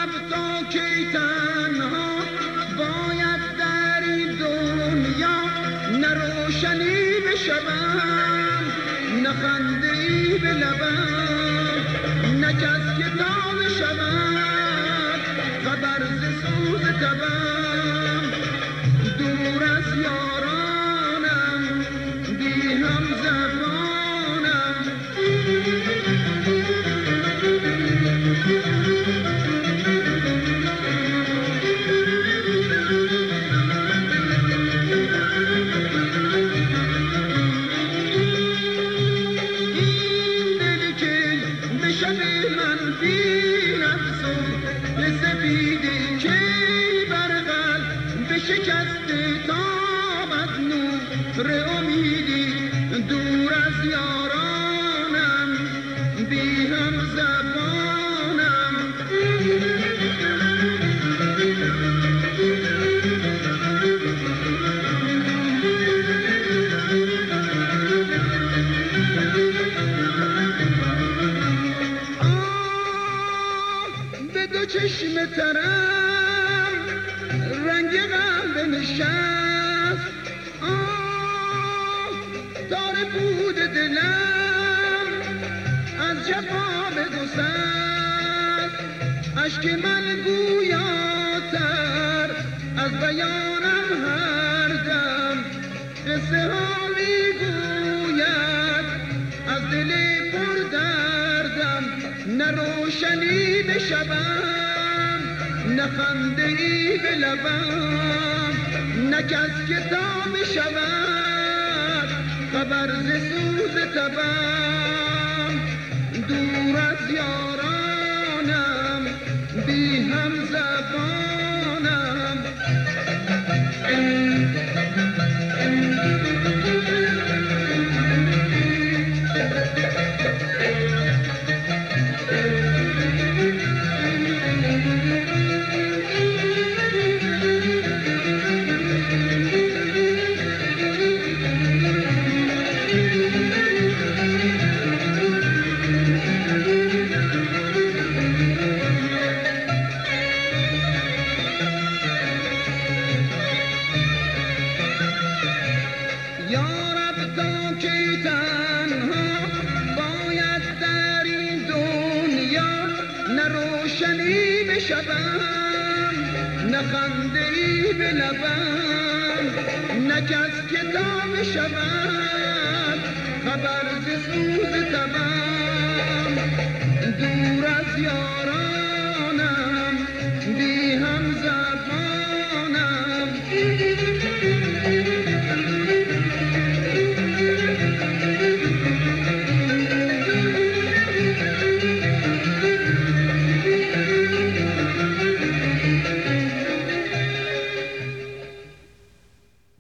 یارب تا کی تنها باید در این دنیا، نه روشنی به شبم نه خنده ای به لبم، نه کس که تا بشود خبر ز سوز تبم. دور از یارانم بی هم زبانم، دور از یارانم بی هم زبانم. به دو چشم ترم رنگ غم بنشست، تار بود دلم از جفا بگسست. اشک من گویاتر از بیانم هر دم، قصه ها میگوید از دل پر دردم. نه روشنی به شبم نه خنده ای به لبم، نه کس که تا بشود خبر ز سوز تبم. دور از یارانم بی هم زبانم. یارب تا کی تنها باید در این دنیا، نه روشنی به شبم نه خنده ای به لبم، نه کس که تا بشود خبر ز سوز تبم. دور از یاران